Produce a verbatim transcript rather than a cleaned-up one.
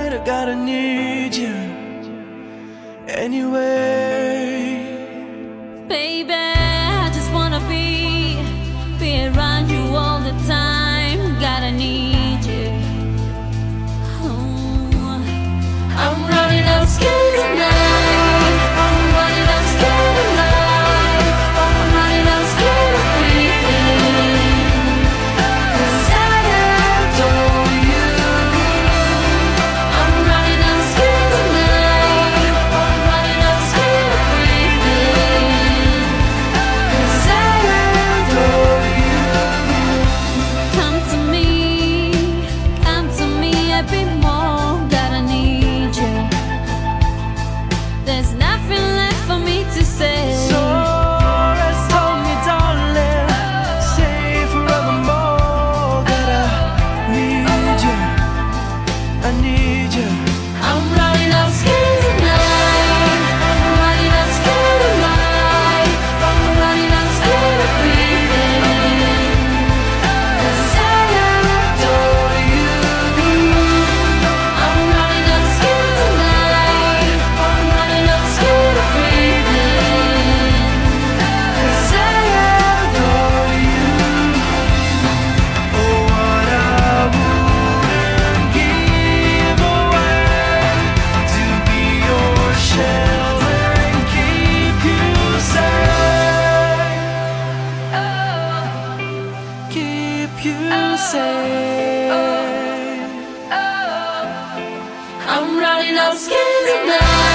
tonight, I gotta need you anyway. Baby, I just wanna be, be around you all the time. Gotta need you. Oh, I'm running out of skin tonight. I'm running out of skin tonight. I'm running out of skin of breathing. 'Cause I adore you. I'm running out of skin tonight. I'm running out of skin of breathing. 'Cause I adore you. Come to me, come to me a bit more. Gotta need you. There's nothing left for me to say. So rest on me, darling. Stay forevermore. Gotta need you. I need you. I'm running out of skin tonight. I'm running out of skin of life. I'm running out of skin of breathing. 'Cause I adore you. I'm running out of skin tonight. I'm running out of skin of breathing. 'Cause I adore you. Oh, what I wouldn't give away to be your shelter and keep you safe. Keep you safe. I'm running out of skin tonight.